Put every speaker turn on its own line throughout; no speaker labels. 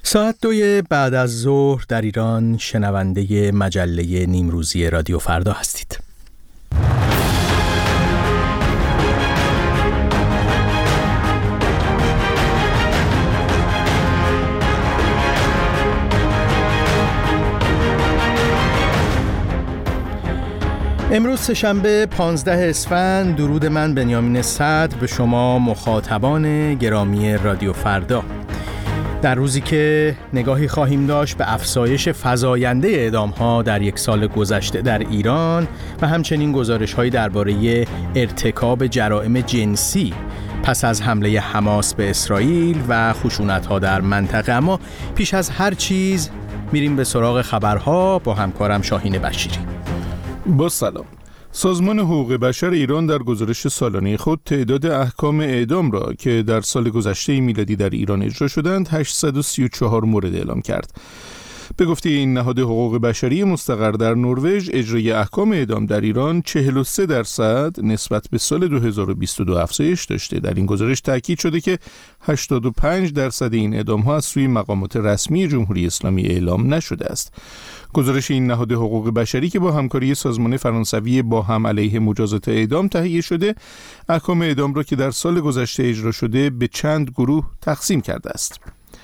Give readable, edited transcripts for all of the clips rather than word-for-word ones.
ساعت 2 بعد از ظهر در ایران شنونده مجله نیمروزی رادیو فردا هستید. امروز سه‌شنبه 15 اسفند، درود من بنیامین صدر به شما مخاطبان گرامی رادیو فردا. در روزی که نگاهی خواهیم داشت به افزایش فزاینده اعدام‌ها در یک سال گذشته در ایران و همچنین گزارش‌هایی درباره ارتکاب جرائم جنسی پس از حمله حماس به اسرائیل و خشونت‌ها در منطقه. اما پیش از هر چیز میریم به سراغ خبرها با همکارم شاهین بشیری.
با سلام. سازمان حقوق بشر ایران در گزارش سالانه خود تعداد احکام اعدام را که در سال گذشته میلادی در ایران اجرا شدند 834 مورد اعلام کرد. به گفته این نهاد حقوق بشری مستقر در نروژ، اجرای احکام اعدام در ایران 43% نسبت به سال 2022 افزایش داشته. در این گزارش تاکید شده که 85% این اعدام‌ها از سوی مقامات رسمی جمهوری اسلامی اعلام نشده است. گزارش این نهاد حقوق بشری که با همکاری سازمان فرانسوی باهم علیه مجازات اعدام تهیه شده، احکام اعدام را که در سال گذشته اجرا شده به چند گروه تقسیم کرده است.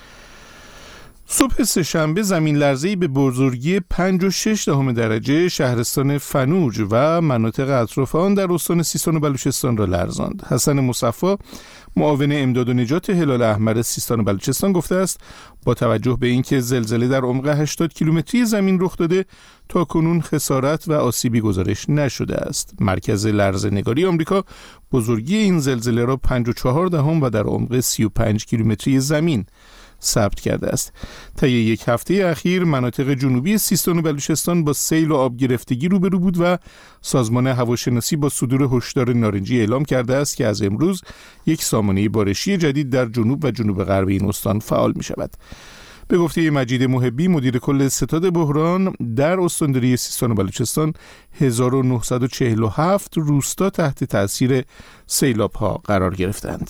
صبح سه‌شنبه زمین لرزه‌ای به بزرگی 5.6 درجه شهرستان فنوج و مناطق اطراف آن در استان سیستان و بلوچستان را لرزاند. حسن مصفی، معاون امداد و نجات هلال احمر سیستان و بلوچستان گفته است با توجه به اینکه زلزله در عمق 80 کیلومتری زمین رخ داده، تاکنون خسارت و آسیبی گزارش نشده است. مرکز لرزه‌نگاری آمریکا بزرگی این زلزله را 5.4 و در عمق 35 کیلومتری زمین ثبت کرده است. طی یک هفته اخیر مناطق جنوبی سیستان و بلوچستان با سیل و آب گرفتگی روبرو بود و سازمان هواشناسی با صدور هشدار نارنجی اعلام کرده است که از امروز یک سامانه بارشی جدید در جنوب و جنوب غرب این استان فعال می شود. به گفته مجید محبی، مدیر کل ستاد بحران، در استانداری سیستان و بلوچستان 1947 روستا تحت تأثیر سیلاب‌ها قرار گرفتند.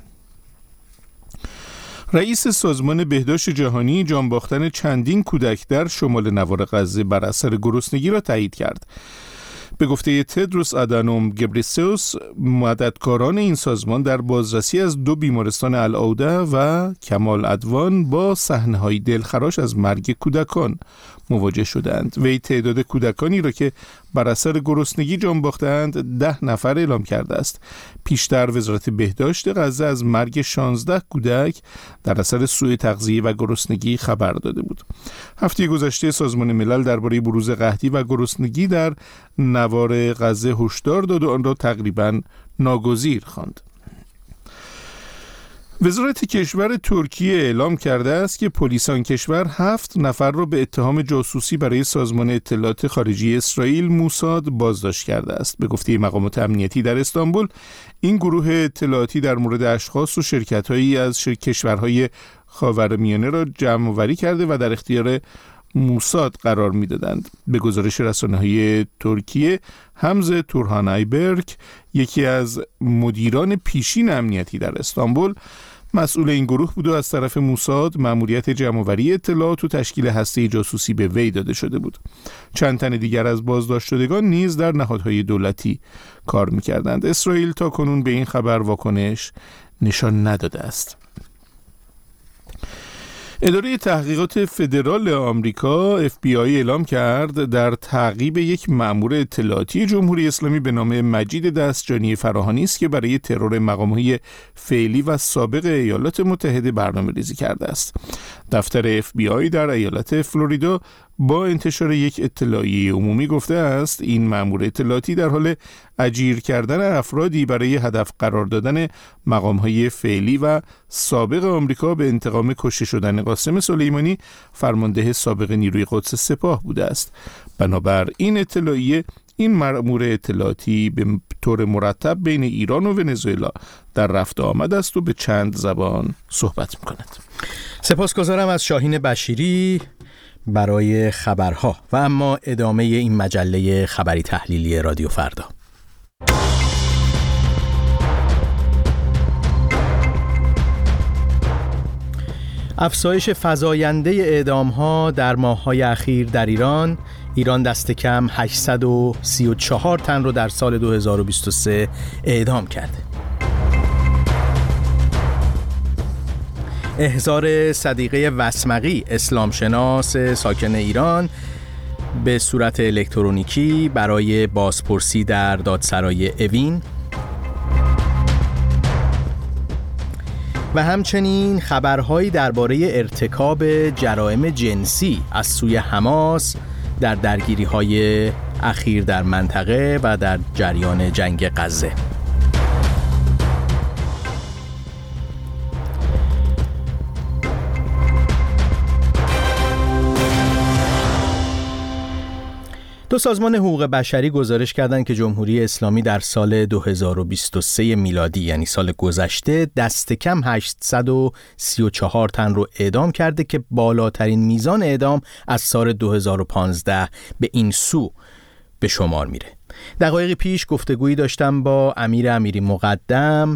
رئیس سازمان بهداشت جهانی جان باختن چندین کودک در شمال نوار غزه بر اثر گرسنگی را تایید کرد. به گفته تدروس آدانوم گبریسیوس، مددکاران این سازمان در بازرسی از 2 بیمارستان العوده و کمال عدوان با صحنه‌های دلخراش از مرگ کودکان مواجه شدند. وی تعداد کودکانی را که بر اثر گرسنگی جان باختند 10 نفر اعلام کرده است. پیشتر وزارت بهداشت غزه از مرگ 16 کودک در اثر سوء تغذیه و گرسنگی خبر داده بود. هفته گذشته سازمان ملل درباره بروز قحطی و گرسنگی در نوار غزه هشدار داد و آن را تقریباً ناگزیر خواند. وزارت کشور ترکیه اعلام کرده است که پلیس آن کشور 7 نفر را به اتهام جاسوسی برای سازمان اطلاعات خارجی اسرائیل موساد بازداشت کرده است. به گفته مقامات امنیتی در استانبول، این گروه اطلاعاتی در مورد اشخاص و شرکت‌هایی از کشورهای خاورمیانه را جمع‌آوری کرده و در اختیار موساد قرار می‌دادند. به گزارش رسانه‌های ترکیه، حمزه تورهانایبرگ، یکی از مدیران پیشین امنیتی در استانبول، مسئول این گروه بود و از طرف موساد مأموریت جمع‌آوری اطلاعات و تشکیل هسته جاسوسی به وی داده شده بود. چند تن دیگر از بازداشت شدگان نیز در نهادهای دولتی کار می‌کردند. اسرائیل تا کنون به این خبر واکنش نشان نداده است. اداره تحقیقات فدرال آمریکا FBI اعلام کرد در تعقیب یک مأمور اطلاعاتی جمهوری اسلامی به نام مجید دستجانی فراهانی است که برای ترور مقام‌های فعلی و سابق ایالات متحده برنامه‌ریزی کرده است. دفتر FBI در ایالت فلوریدا با انتشار یک اطلاعیه عمومی گفته است این مأمور اطلاعاتی در حال اجیر کردن افرادی برای هدف قرار دادن مقام‌های فعلی و سابق آمریکا به انتقام کشته شدن قاسم سلیمانی، فرمانده سابق نیروی قدس سپاه بوده است. بنابر این اطلاعیه، این مأمور اطلاعاتی به طور مرتب بین ایران و ونزوئلا در رفت و آمد است و به چند زبان صحبت می‌کند.
سپاسگزارم از شاهین بشیری برای خبرها و اما ادامه این مجله خبری تحلیلی رادیو فردا. افزایش فزاینده اعدام‌ها در ماه‌های اخیر در ایران دست کم 834 تن رو در سال 2023 اعدام کرده. احضار صدیقه وسمقی، اسلامشناس ساکن ایران، به صورت الکترونیکی برای بازپرسی در دادسرای اوین و همچنین خبرهایی درباره ارتکاب جرائم جنسی از سوی حماس در درگیری‌های اخیر در منطقه و در جریان جنگ غزه. دو سازمان حقوق بشری گزارش کردند که جمهوری اسلامی در سال 2023 میلادی، یعنی سال گذشته، دست کم 834 تن رو اعدام کرده که بالاترین میزان اعدام از سال 2015 به این سو به شمار میره. دقایقی پیش گفتگویی داشتم با امیری مقدم،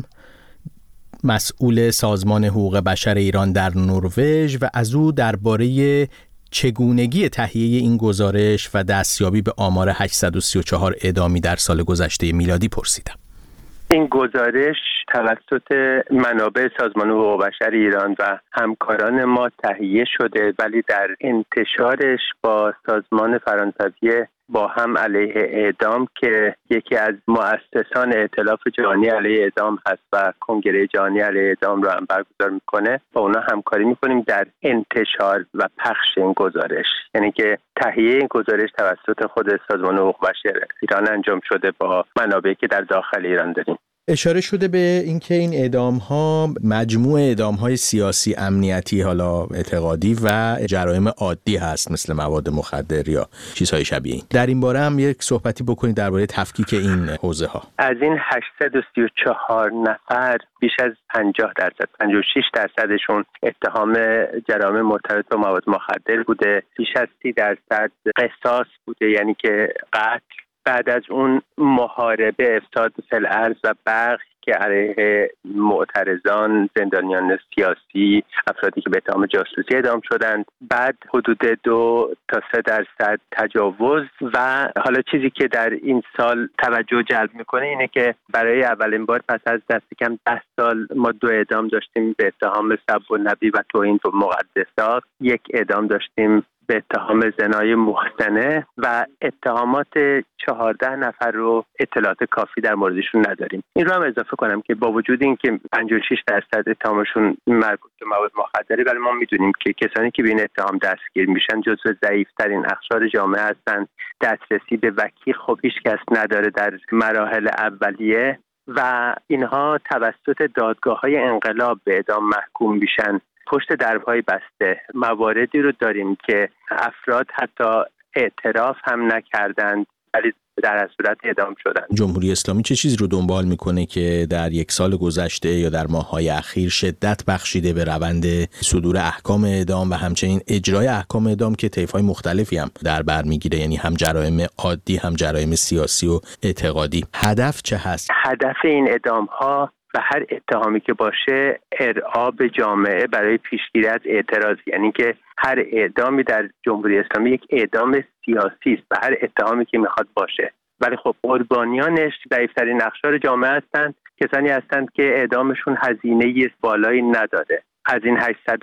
مسئول سازمان حقوق بشر ایران در نروژ، و از او درباره چگونگی تهیه این گزارش و دستیابی به آمار 834 اعدامی در سال گذشته میلادی پرسیدم.
این گزارش توسط منابع سازمان حقوق بشر ایران و همکاران ما تهیه شده، ولی در انتشارش با سازمان فرانسوی با هم علیه اعدام که یکی از مؤسسان ائتلاف جهانی علیه اعدام هست و کنگره جهانی علیه اعدام رو هم برگزار میکنه، با اونا همکاری میکنیم در انتشار و پخش این گزارش. یعنی که تهیه این گزارش توسط خود سازمان حقوق بشر ایران انجام شده با منابعی که در داخل ایران داریم.
اشاره شده به اینکه این اعدام‌ها مجموع اعدام‌های سیاسی، امنیتی، حالا اعتقادی و جرایم عادی هست، مثل مواد مخدر یا چیزهای شبیه این. در این باره هم یک صحبتی بکنید درباره تفکیک این حوزه‌ها.
از این 834 نفر بیش از 50%، 56% اتهام جرایم مرتبط با مواد مخدر بوده، بیش از 30% قصاص بوده، یعنی که قتل. بعد از اون محاربه، افساد فی الارض و برخ که علیه معترضان، زندانیان سیاسی، افرادی که به اتهام جاسوسی اعدام شدند. بعد حدود 2 تا 3% تجاوز. و حالا چیزی که در این سال توجه جلب میکنه اینه که برای اولین بار پس از دست کم 10 سال ما 2 اعدام داشتیم به اتهام سب النبی و توهین به مقدسات، 1 اعدام داشتیم به اتهام زنای محسنه و اتهامات 14 نفر رو اطلاعات کافی در موردشون نداریم. این رو هم اضافه کنم که با وجود این که 56% اتهامشون مربوط به مواد مخدره، ولی ما میدونیم که کسانی که به این اتهام دستگیر میشن جزو ضعیف‌ترین اقشار جامعه هستن. دسترسی به وکیل خب هیچ کس نداره در مراحل اولیه و اینها توسط دادگاه‌های انقلاب به اعدام محکوم میشن. پشت درهای بسته مواردی رو داریم که افراد حتی اعتراف هم نکردند ولی در از صورت اعدام شدن.
جمهوری اسلامی چه چیزی رو دنبال میکنه که در یک سال گذشته یا در ماه‌های اخیر شدت بخشیده به روند صدور احکام اعدام و همچنین اجرای احکام اعدام که طیف‌های مختلفی هم در بر میگیره، یعنی هم جرایم عادی هم جرایم سیاسی و اعتقادی؟ هدف چه هست؟
هدف این اعدام‌ها و هر اتهامی که باشه ارعاب جامعه برای پیشگیری از اعتراض، یعنی که هر اعدامی در جمهوری اسلامی یک اعدام سیاسی است و هر اتهامی که میخواد باشه، ولی خب قربانیانش ضعیف‌ترین اقشار جامعه هستند، کسانی هستند که اعدامشون هزینه بالایی نداره. از این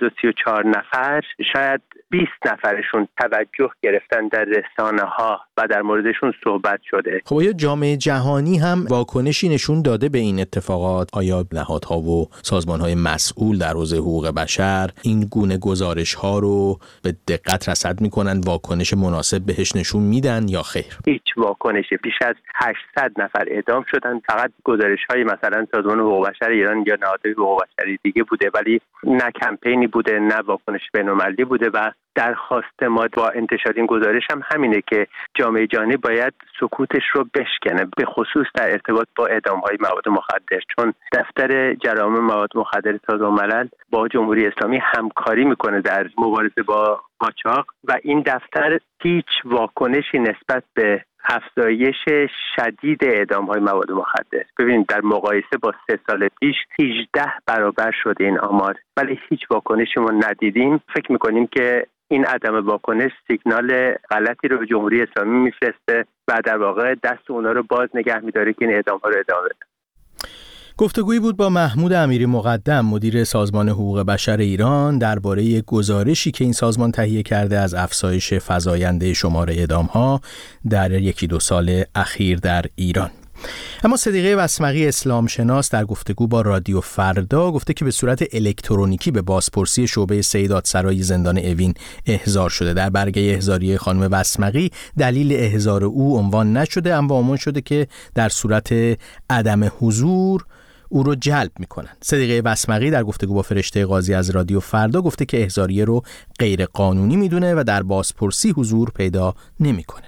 834 نفر شاید 20 نفرشون توجه گرفتن در رسانه‌ها و در موردشون صحبت شده.
خب آیا جامعه جهانی هم واکنشی نشون داده به این اتفاقات؟ آیا نهادها و سازمان‌های مسئول در حوزه حقوق بشر این گونه گزارش‌ها رو به دقت رصد می‌کنن، واکنش مناسب بهش نشون میدن یا خیر؟
هیچ واکنشی. بیش از 800 نفر اعدام شدن. فقط گزارش‌های مثلا سازمان حقوق بشر ایران یا نهادهای حقوق بشری دیگه بوده، ولی نه کمپینی بوده نه واکنش بین‌المللی بوده و درخواست ما با انتشار این گزارش هم همینه که جامعه جهانی باید سکوتش رو بشکنه، به خصوص در ارتباط با اعدام‌های مواد مخدر، چون دفتر جرایم مواد مخدر سازمان ملل با جمهوری اسلامی همکاری میکنه در مبارزه با قاچاق و این دفتر هیچ واکنشی نسبت به افزایش شدید اعدام‌های مواد مخدر. ببینید در مقایسه با 3 سال پیش 18 برابر شده این آمار، ولی هیچ واکنشی ما ندیدیم. فکر می‌کنیم که این عدم واکنش سیگنال غلطی رو به جمهوری اسلامی میفرسته و در واقع دست اونا رو باز نگه می‌داره که این اعدام‌ها رو ادامه بدن.
گفتگویی بود با محمود امیری مقدم، مدیر سازمان حقوق بشر ایران، درباره گزارشی که این سازمان تهیه کرده از افزایش فزاینده شمار اعدام‌ها در 1-2 سال اخیر در ایران. اما صدیقه وسمقی اسلام شناس در گفتگو با رادیو فردا گفته که به صورت الکترونیکی به بازپرسی شعبه 3 دادسرای زندان اوین احضار شده. در برگه احضاری خانم وسمقی دلیل احضار او عنوان نشده، اما عنوان شده که در صورت عدم حضور او رو جلب میکنن. صدیقه وسمقی در گفتگو با فرشته قاضی از رادیو فردا گفته که احضاریه رو غیر قانونی میدونه و در بازپرسی حضور پیدا نمیکنه.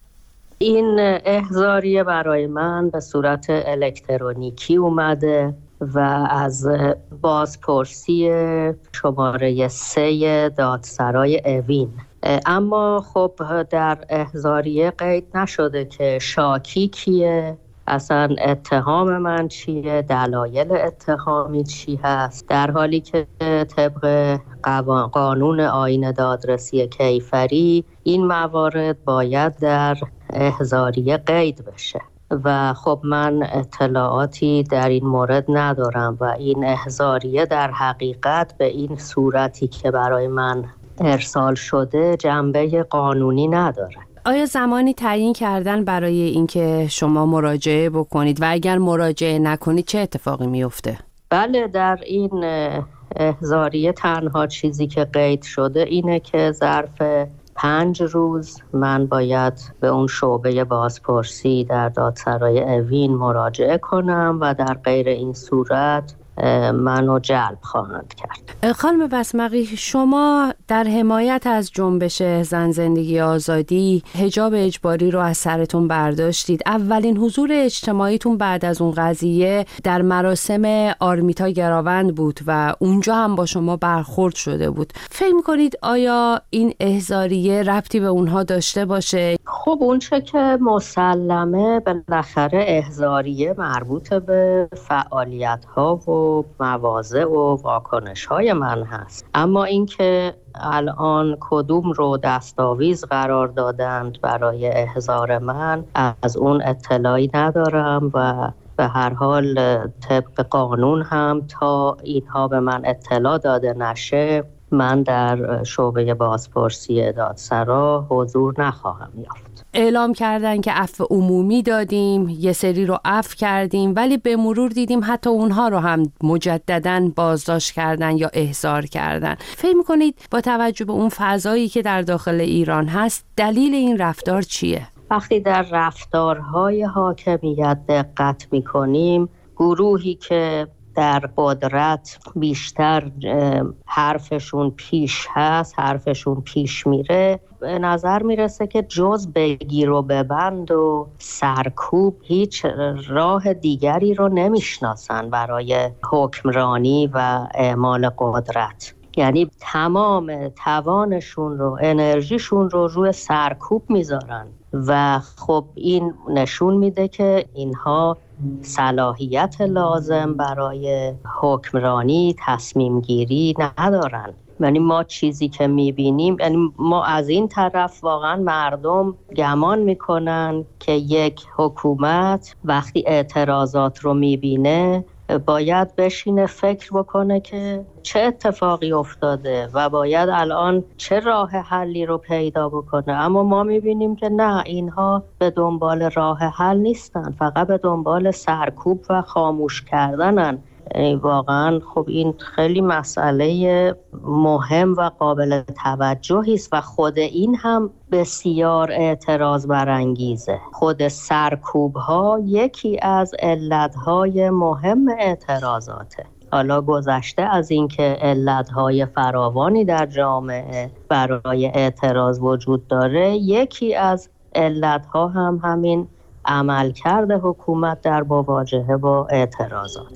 این احضاریه برای من به صورت الکترونیکی اومده و از بازپرسی شماره 3 دادسرای اوین، اما خب در احضاریه قید نشده که شاکی کیه، اصلا اتهام من چیه، دلایل اتهامی چی هست، در حالی که طبق قانون آیین دادرسی کیفری این موارد باید در احضاریه قید بشه و خب من اطلاعاتی در این مورد ندارم و این احضاریه در حقیقت به این صورتی که برای من ارسال شده جنبه قانونی نداره.
آیا زمانی تعیین کردن برای اینکه شما مراجعه بکنید و اگر مراجعه نکنید چه اتفاقی میفته؟
بله، در این احضاریه تنها چیزی که قید شده اینه که ظرف 5 روز من باید به اون شعبه بازپرسی در دادسرای اوین مراجعه کنم و در غیر این صورت منو جلب خواهند کرد.
خانم وسمقی، شما در حمایت از جنبش زن زندگی آزادی حجاب اجباری رو از سرتون برداشتید. اولین حضور اجتماعیتون بعد از اون قضیه در مراسم آرمیتا گراوند بود و اونجا هم با شما برخورد شده بود. فکر می‌کنید آیا این احضاریه ربطی به اونها داشته باشه؟
خب اونچه که مسلمه بالاخره احضاریه مربوط به فعالیت‌ها و مواضع و واکنش‌های من هست، اما اینکه الان کدوم رو دستاویز قرار دادند برای احضار من از اون اطلاعی ندارم و به هر حال طبق قانون هم تا اینها به من اطلاع داده نشه من در شعبه بازپرسی دادسرا حضور نخواهم یافت.
اعلام کردن که عفو عمومی دادیم، یه سری رو عفو کردیم، ولی به مرور دیدیم حتی اونها رو هم مجدداً بازداشت کردن یا احضار کردن. فکر می‌کنید با توجه به اون فضایی که در داخل ایران هست دلیل این رفتار چیه؟
وقتی در رفتارهای حاکمیت دقت می‌کنیم، گروهی که در قدرت بیشتر حرفشون پیش هست، حرفشون پیش میره، به نظر میرسه که جز بگیر و ببند و سرکوب هیچ راه دیگری رو نمیشناسن برای حکمرانی و اعمال قدرت. یعنی تمام توانشون رو، انرژیشون رو روی سرکوب میذارن و خب این نشون میده که اینها صلاحیت لازم برای حکمرانی، تصمیم گیری ندارن. یعنی ما چیزی که میبینیم، یعنی ما از این طرف واقعا مردم گمان میکنن که یک حکومت وقتی اعتراضات رو میبینه باید بشینه فکر بکنه که چه اتفاقی افتاده و باید الان چه راه حلی رو پیدا بکنه، اما ما میبینیم که نه، اینها به دنبال راه حل نیستن، فقط به دنبال سرکوب و خاموش کردنن. واقعا خب این خیلی مسئله مهم و قابل توجهی است و خود این هم بسیار اعتراض برانگیزه. خود سرکوب ها یکی از علتهای مهم اعتراضاته. حالا گذشته از اینکه علتهای فراوانی در جامعه برای اعتراض وجود داره، یکی از علتها هم همین عملکرد حکومت در مواجهه با اعتراضات هست.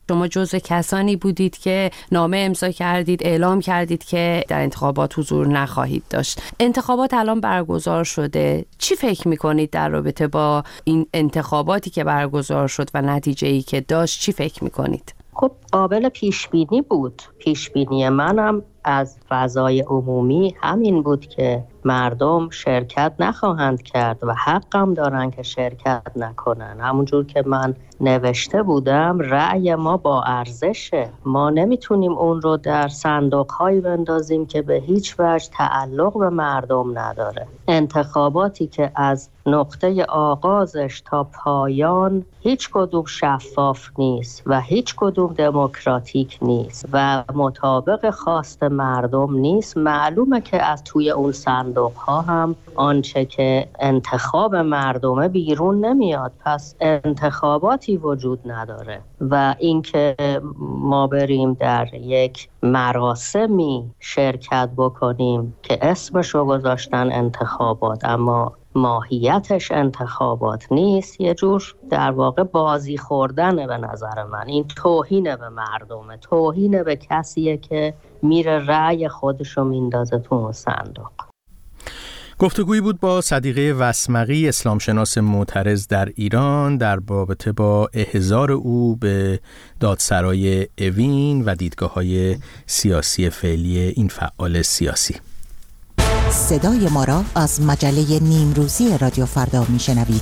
شما جزو کسانی بودید که نامه امضا کردید، اعلام کردید که در انتخابات حضور نخواهید داشت. انتخابات الان برگزار شده. چی فکر میکنید در رابطه با این انتخاباتی که برگزار شد و نتیجه‌ای که داشت؟ چی فکر میکنید؟
خب قابل پیش بینی بود. پیش بینی منم از فضای عمومی همین بود که مردم شرکت نخواهند کرد و حقم دارن که شرکت نکنن. همونجور که من نوشته بودم، رأی ما با ارزشه. ما نمیتونیم اون رو در صندوق‌هایی بندازیم که به هیچ وجه تعلق به مردم نداره. انتخاباتی که از نقطه آغازش تا پایان هیچ کدوم شفاف نیست و هیچ کدوم دموکراتیک نیست و مطابق خواست مردم نیست، معلومه که از توی اون صندوق‌ها هم آنچه که انتخاب مردمه بیرون نمیاد. پس انتخاباتی وجود نداره و اینکه ما بریم در یک مراسمی شرکت بکنیم که اسمشو گذاشتن انتخابات اما ماهیتش انتخابات نیست، یه جور در واقع بازی خوردنه به نظر من. این توهینه به مردمه، توهینه به کسیه که میره رأی خودشو میندازه تو اون صندوق.
گفتگویی بود با صدیقه وسمقی، اسلامشناس معترض در ایران، در رابطه با احضار او به دادسرای اوین و دیدگاه‌های سیاسی فعلی این فعال سیاسی.
صدای ما را از مجله نیمروزی رادیو فردا میشنوید.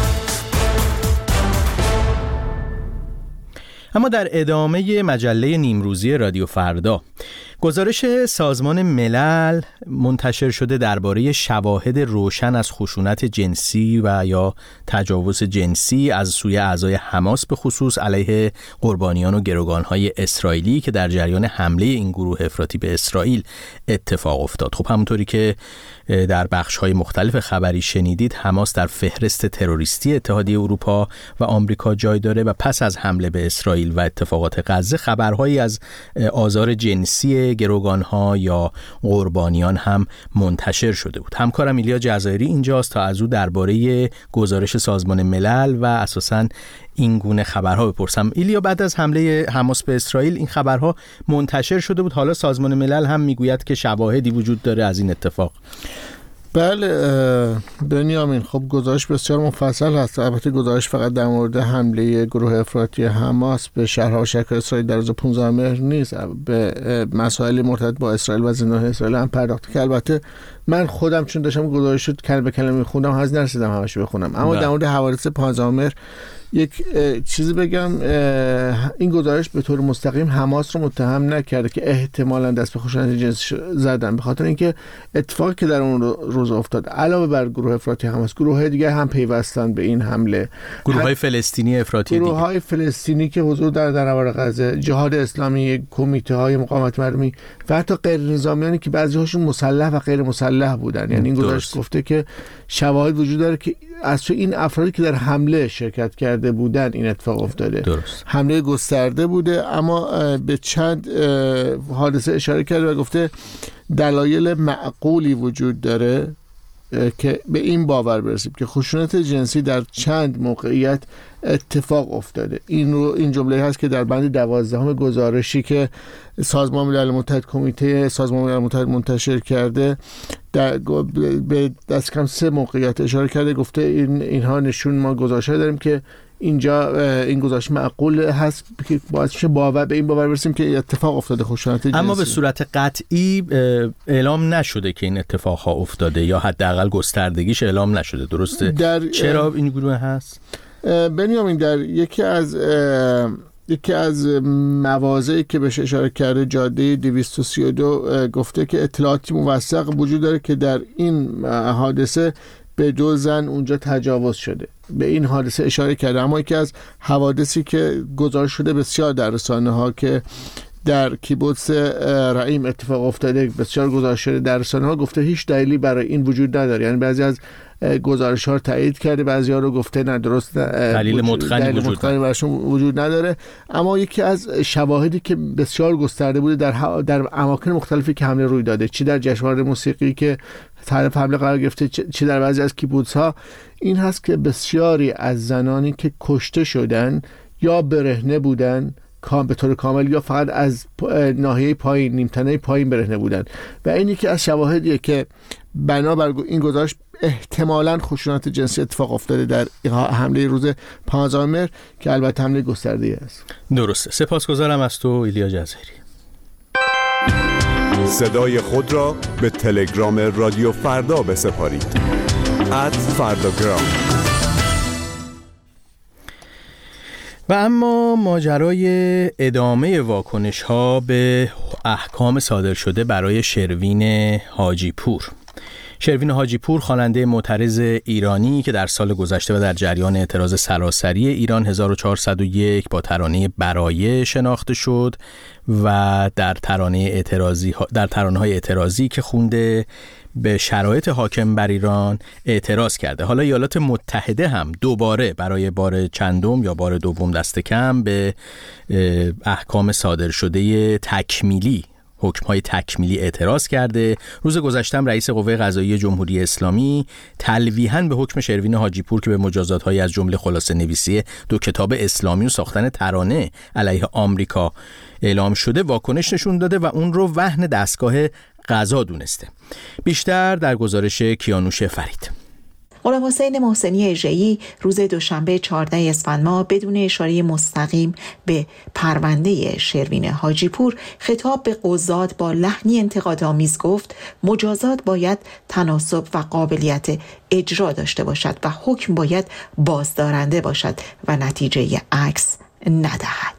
اما در ادامه مجله نیمروزی رادیو فردا، گزارش سازمان ملل منتشر شده درباره شواهد روشن از خشونت جنسی و یا تجاوز جنسی از سوی اعضای حماس به خصوص علیه قربانیان و گروگانهای اسرائیلی که در جریان حمله این گروه افراطی به اسرائیل اتفاق افتاد. خب همونطوری که در بخش‌های مختلف خبری شنیدید، حماس در فهرست تروریستی اتحادیه اروپا و آمریکا جای داره و پس از حمله به اسرائیل و اتفاقات غزه خبرهایی از آزار جنسی گروگانها یا قربانیان هم منتشر شده بود. همکارم ایلیا جزایری اینجاست تا از او درباره گزارش سازمان ملل و اساساً این گونه خبرها بپرسم. ایلیا، بعد از حمله حماس به اسرائیل این خبرها منتشر شده بود، حالا سازمان ملل هم میگوید که شواهدی وجود داره از این اتفاق.
بله بنیامین، خب گزارش بسیار مفصل هست. البته گزارش فقط در مورد حمله گروه افراطی حماس به شهرها و شهرهای اسرائیل در روز 15 مهر نیست، به مسائل مرتبط با اسرائیل و زندان‌های اسرائیل هم پرداخته که البته من خودم چون داشتم گزارش شد کلمه به کلمه می‌خوندم هنوز نرسیدم همش بخونم. اما در مورد حوادث 15 مهر یک چیزی بگم، این گزارش به طور مستقیم حماس رو متهم نکرده که احتمالاً دست به خشونت جنسی زدن، به خاطر اینکه اتفاقی که در اون روز افتاد علاوه بر گروه افراطی حماس، گروه‌های دیگه هم پیوستن به این حمله، گروه‌های
فلسطینی افراطی دیگه،
گروه‌های فلسطینی که حضور در نوار غزه، جهاد اسلامی، کمیته‌های مقاومت مردمی و حتی غیر نظامیانی که بعضی‌هاشون مسلح و غیر مسلح بودن. یعنی این گزارش گفته که شواهد وجود داره که از این افرادی که در حمله شرکت کرده بودن این اتفاق افتاده.
درست.
حمله گسترده بوده، اما به چند حادثه اشاره کرده و گفته دلایل معقولی وجود داره که به این باور برسیم که خشونت جنسی در چند موقعیت اتفاق افتاده. این جمله هست که در بند 12 گزارشی که سازمان ملل متحد، کمیته سازمان ملل متحد منتشر کرده به دست کم 3 موقعیت اشاره کرده. گفته اینها نشون ما گزارش داریم که اینجا این گزارش معقول هست که باعث میشه به این باور برسیم که اتفاق افتاده خشونت جنسی.
اما به صورت قطعی اعلام نشده که این اتفاق ها افتاده یا حداقل گستردگیش اعلام نشده، درسته؟ چرا این گروه هست؟
بنیامین، در یکی از مواضعی که بهش اشاره کرده، جاده 232، گفته که اطلاعاتی موثق وجود داره که در این حادثه به 2 زن اونجا تجاوز شده. به این حادثه اشاره کرده. اما یکی از حوادثی که گزارش شده بسیار در رسانه‌ها که در کیبوتس رعیم اتفاق افتاده بسیار گزارش شده در رسانه‌ها، گفته هیچ دلیلی برای این وجود نداره. یعنی بعضی از گزارش‌ها رو تایید کرده، بعضی‌ها رو گفته نه درست،
دلیل متقنی
براشون وجود نداره. اما یکی از شواهدی که بسیار گسترده بوده در اماکن مختلفی که حمله روی داده، چی در جشنواره موسیقی که طرف حمله قرار گرفته، چی در بعضی از کیبوتس‌ها، این هست که بسیاری از زنانی که کشته شدن یا برهنه بودن،
به طور کامل یا فقط از ناحیه پایین، نیمتنه پایین برهنه بودن و این یکی از شواهدیه که بنابر این گزارش احتمالاً خشونت جنسی اتفاق افتاده در حمله روز 15 مهر که البته حمله گسترده است.
درسته. سپاسگزارم از تو ایلیا جزیری.
صدای خود را به تلگرام رادیو فردا بسپارید. @فرداگرام.
و اما ماجرای ادامه واکنش ها به احکام صادر شده برای شروین حاجی پور. شروین حاجی پور خواننده معترض ایرانی که در سال گذشته و در جریان اعتراض سراسری ایران 1401 با ترانه برایه شناخته شد و در ترانه‌های اعتراضی که خونده به شرایط حاکم بر ایران اعتراض کرده. حالا ایالات متحده هم دوباره برای بار چندم یا بار دوم دست کم به احکام صادر شده تکمیلی، حکم‌های تکمیلی اعتراض کرده. روز گذشته رئیس قوه قضاییه جمهوری اسلامی تلویحاً به حکم شروین حاجی پور که به مجازات‌های از جمله خلاصه نویسی 2 کتاب اسلامی و ساختن ترانه علیه آمریکا اعلام شده واکنش نشون داده و اون رو وهن دستگاه قضا دونسته. بیشتر در گزارش کیانوش فرید.
غلام حسین محسنی اژه‌ای روز دوشنبه 14 اسفند ماه بدون اشاره مستقیم به پرونده شروین حاجی پور خطاب به قضات با لحنی انتقادآمیز گفت مجازات باید تناسب و قابلیت اجرا داشته باشد و حکم باید بازدارنده باشد و نتیجه عکس ندهد.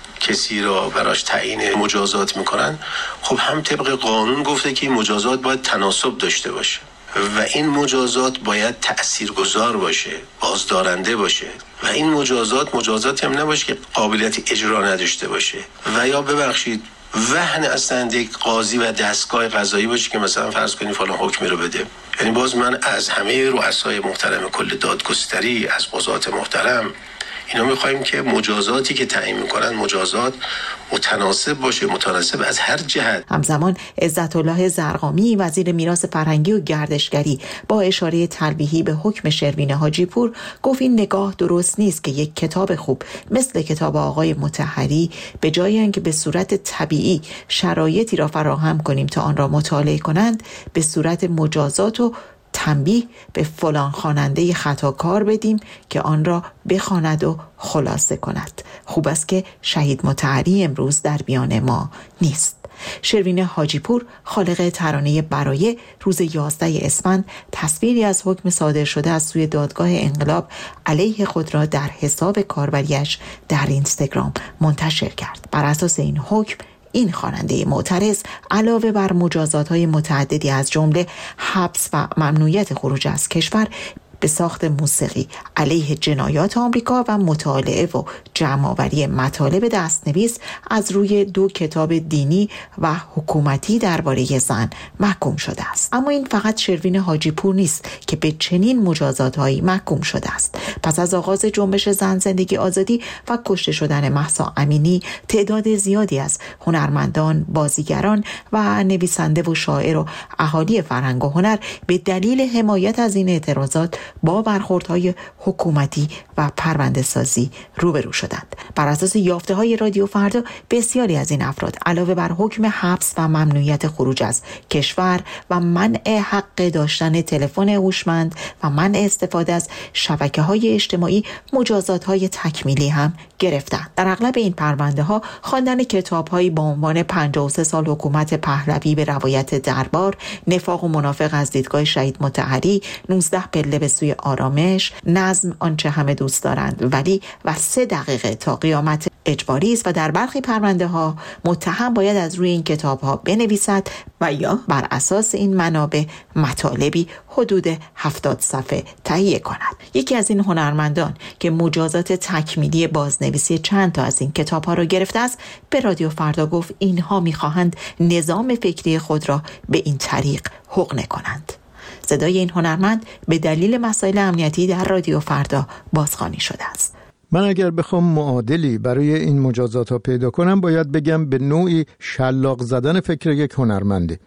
کسی را براش تعیین مجازات میکنن، خب هم طبق قانون گفته که مجازات باید تناسب داشته باشه و این مجازات باید تأثیرگذار باشه، بازدارنده باشه و این مجازاتی هم نباشه که قابلیت اجرا نداشته باشه و یا ببخشید وهن اصلا یک قاضی و دستگاه قضایی باشه که مثلا فرض کنید فلان حکمی رو بده. یعنی باز من از همه رؤسای محترم کل دادگستری، از قضات محترم، اینا میخوایم که مجازاتی که تعیین میکنن مجازات متناسب باشه، متناسب از هر جهت.
همزمان عزت الله زرقامی وزیر میراث فرهنگی و گردشگری با اشاره تلویحی به حکم شروین حاجی پور گفت این نگاه درست نیست که یک کتاب خوب مثل کتاب آقای مطهری به جای اینکه به صورت طبیعی شرایطی را فراهم کنیم تا آن را مطالعه کنند، به صورت مجازات و تنبیه به فلان خواننده خطاکار بدیم که آن را بخواند و خلاصه کند. خوب است که شهید مطهری امروز در میان ما نیست. شروین حاجی پور خالق ترانه برایه روز 11 اسفند تصویری از حکم صادر شده از سوی دادگاه انقلاب علیه خود را در حساب کاربریش در اینستاگرام منتشر کرد. بر اساس این حکم این خواننده معترض علاوه بر مجازات‌های متعددی از جمله حبس و ممنوعیت خروج از کشور به ساخت موسیقی علیه جنایات آمریکا و مطالعه و جمع‌آوری مطالب دستنویس از روی 2 کتاب دینی و حکومتی درباره زن محکوم شده است. اما این فقط شروین حاجی پور نیست که به چنین مجازات‌هایی محکوم شده است. پس از آغاز جنبش زن زندگی آزادی و کشته شدن مهسا امینی، تعداد زیادی از هنرمندان، بازیگران و نویسنده و شاعر و اهالی فرهنگ و هنر به دلیل حمایت از این اعتراضات با برخوردهای حکومتی و پرونده سازی روبرو شدند. بر اساس یافته‌های رادیو فردا بسیاری از این افراد علاوه بر حکم حبس و ممنوعیت خروج از کشور و منع حق داشتن تلفن هوشمند و منع استفاده از شبکه‌های اجتماعی مجازات‌های تکمیلی هم گرفتند. در اغلب این پرونده‌ها خواندن کتاب‌هایی با عنوان 53 سال حکومت پهلوی به روایت دربار، نفاق و منافق از دیدگاه شهید مطهری، 19 پله به سوی آرامش، نظم آنچه همه دوست دارند ولی و 3 دقیقه تا قیامت اجباری است و در برخی پرونده ها متهم باید از روی این کتاب ها بنویسد و یا بر اساس این منابع مطالبی حدود 70 صفحه تهیه کند. یکی از این هنرمندان که مجازات تکمیلی بازنویسی چند تا از این کتاب ها را گرفته است به رادیو فردا گفت اینها میخواهند نظام فکری خود را به این طریق حقنه کنند. صدای این هنرمند به دلیل مسائل امنیتی در رادیو فردا بازخوانی شده است.
من اگر بخوام معادلی برای این مجازات ها پیدا کنم باید بگم به نوعی شلاق زدن فکر یک هنرمنده.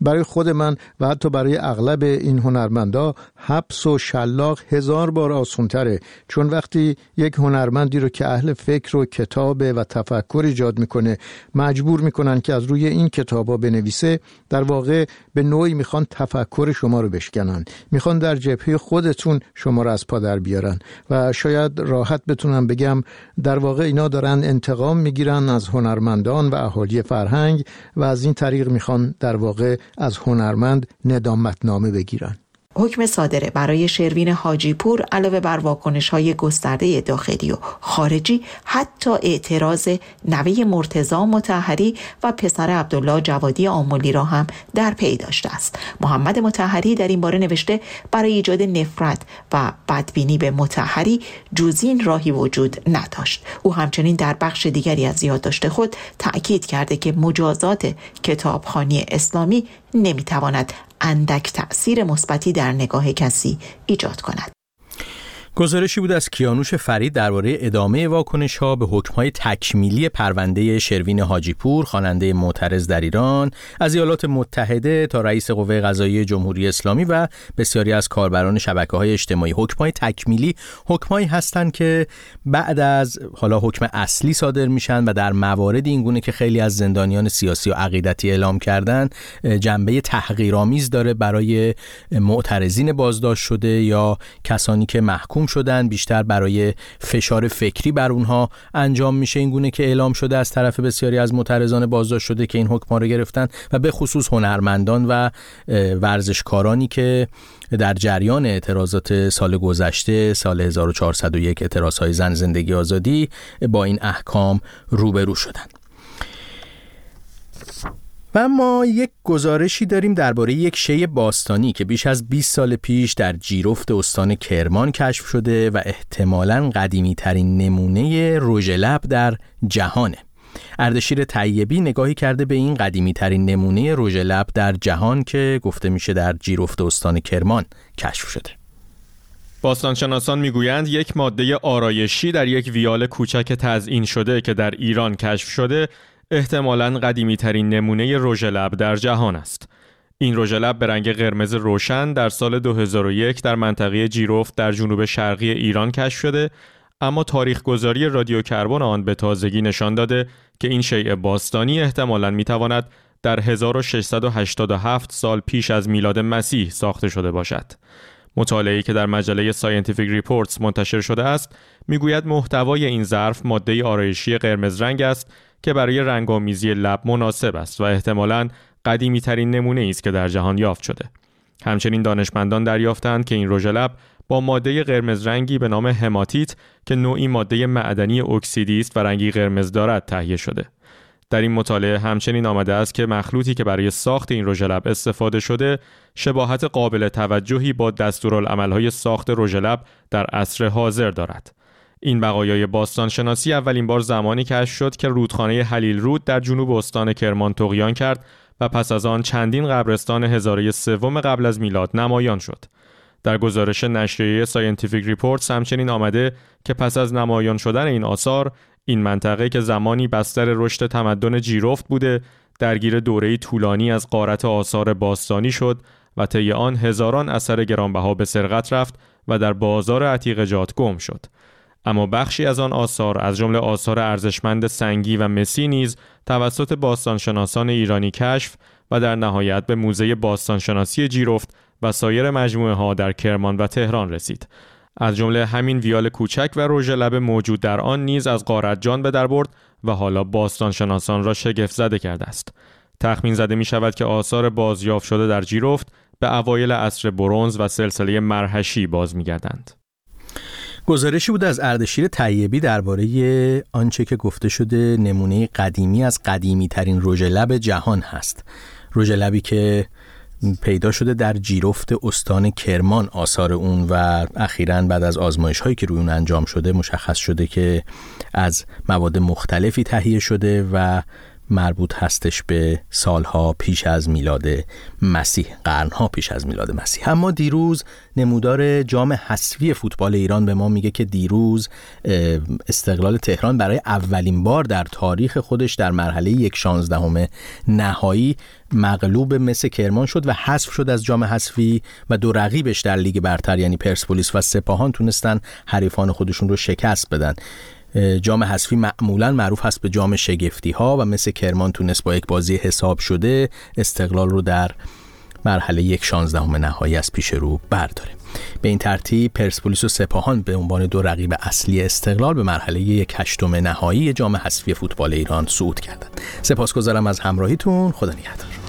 برای خود من و حتی برای اغلب این هنرمندا حبس و شلاق 1000 بار آسان‌تره، چون وقتی یک هنرمندی رو که اهل فکر و کتابه و تفکر ایجاد میکنه مجبور میکنن که از روی این کتابا بنویسه، در واقع به نوعی میخوان تفکر شما رو بشکنن، میخوان در جبهه خودتون شما رو از پا در بیارن و شاید راحت بتونم بگم در واقع اینا دارن انتقام میگیرن از هنرمندان و اهالی فرهنگ و از این طریق میخوان در واقع از هنرمند ندامتنامه بگیرن.
حکم صادره برای شروین حاجی پور علاوه بر واکنش‌های گسترده داخلی و خارجی، حتی اعتراض نوه مرتضی مطهری و پسر عبدالله جوادی آملی را هم در پی داشته است. محمد مطهری در این باره نوشته برای ایجاد نفرت و بدبینی به مطهری جزین راهی وجود نداشت. او همچنین در بخش دیگری از یادداشت خود تأکید کرده که مجازات کتابخوانی اسلامی نمیتواند اندک تأثیر مثبتی در نگاه کسی ایجاد کند.
گزارشی بود از کیانوش فرید درباره ادامه واکنش‌ها به حکم‌های تکمیلی پرونده شروین حاجی پور، خواننده معترض در ایران، از ایالات متحده تا رئیس قوه قضاییه جمهوری اسلامی و بسیاری از کاربران شبکه‌های اجتماعی. حکم‌های تکمیلی حکم‌هایی هستند که بعد از حالا حکم اصلی صادر میشن و در موارد اینگونه که خیلی از زندانیان سیاسی و عقیدتی اعلام کردن جنبه تحقیرآمیز داره برای معترضین بازداشت شده یا کسانی که محکوم شدن، بیشتر برای فشار فکری بر اونها انجام میشه اینگونه که اعلام شده از طرف بسیاری از معترضان بازداشت شده که این حکم رو گرفتن و به خصوص هنرمندان و ورزشکارانی که در جریان اعتراضات سال گذشته سال 1401 اعتراضهای زن زندگی آزادی با این احکام روبرو شدن. و ما یک گزارشی داریم درباره یک شی باستانی که بیش از 20 سال پیش در جیرفت استان کرمان کشف شده و احتمالاً قدیمی ترین نمونه رژ لب در جهانه. اردشیر طیبی نگاهی کرده به این قدیمی ترین نمونه رژ لب در جهان که گفته میشه در جیرفت استان کرمان کشف شده.
باستانشناسان میگویند یک ماده آرایشی در یک ویال کوچک تزیین شده که در ایران کشف شده احتمالاً قدیمی ترین نمونه رژ لب در جهان است. این رژ لب به رنگ قرمز روشن در سال 2001 در منطقه جیرفت در جنوب شرقی ایران کشف شده، اما تاریخ گذاری رادیوکربن آن به تازگی نشان داده که این شیء باستانی احتمالاً میتواند در 1687 سال پیش از میلاد مسیح ساخته شده باشد. مطالعه‌ای که در مجله ساینتیفیک ریپورتس منتشر شده است میگوید محتوای این ظرف ماده آرایشی قرمز رنگ است که برای رنگامیزی لب مناسب است و احتمالاً قدیمی ترین نمونه است که در جهان یافت شده. همچنین دانشمندان دریافتند که این رژ لب با ماده قرمز رنگی به نام هماتیت که نوعی ماده معدنی اکسیدی است و رنگی قرمز دارد تهیه شده. در این مطالعه همچنین آمده است که مخلوطی که برای ساخت این رژ لب استفاده شده شباهت قابل توجهی با دستورالعمل‌های ساخت رژ لب در عصر حاضر دارد. این بقایای باستانشناسی اولین بار زمانی کشف شد که رودخانه هلیل رود در جنوب استان کرمان طغیان کرد و پس از آن چندین قبرستان هزاره سوم قبل از میلاد نمایان شد. در گزارش نشریه ساینتیفیک ریپورتس همچنین آمده که پس از نمایان شدن این آثار، این منطقه که زمانی بستر رشد تمدن جیرفت بوده، درگیر دوره‌ای طولانی از غارت آثار باستانی شد و طی آن هزاران اثر گرانبها به سرقت رفت و در بازار عتیق جات گم شد. اما بخشی از آن آثار از جمله آثار ارزشمند سنگی و مسی نیز توسط باستانشناسان ایرانی کشف و در نهایت به موزه باستانشناسی جیرفت و سایر مجموعه ها در کرمان و تهران رسید. از جمله همین ویال کوچک و رژ لب موجود در آن نیز از غارت جان به در برد و حالا باستانشناسان را شگفت زده کرده است. تخمین زده می شود که آثار بازیافت شده در جیرفت به اوایل عصر برنز و سلسله مرحشی باز می گردند.
گزارشی بود از اردشیر طیبی درباره آنچه که گفته شده نمونه قدیمی از قدیمی ترین رژ لب جهان هست. رژ لبی که پیدا شده در جیرفت استان کرمان آثار اون و اخیراً بعد از آزمایش‌هایی که روی اون انجام شده مشخص شده که از مواد مختلفی تهیه شده و مربوط هستش به سالها پیش از میلاد مسیح، قرنها پیش از میلاد مسیح. اما دیروز نمودار جام حذفی فوتبال ایران به ما میگه که دیروز استقلال تهران برای اولین بار در تاریخ خودش در مرحله 1/16 نهایی مغلوب مس کرمان شد و حذف شد از جام حذفی و دو رقیبش در لیگ برتر یعنی پرسپولیس و سپاهان تونستن حریفان خودشون رو شکست بدن. جام حذفی معمولا معروف هست به جام شگفتی ها و مس کرمان تونست با یک بازی حساب شده استقلال رو در مرحله 1/16 نهایی از پیش رو برداره. به این ترتیب پرسپولیس و سپاهان به عنوان دو رقیب اصلی استقلال به مرحله 1/8 نهایی جام حذفی فوتبال ایران صعود کردند. سپاسگزارم از همراهیتون. خدا نگهدار.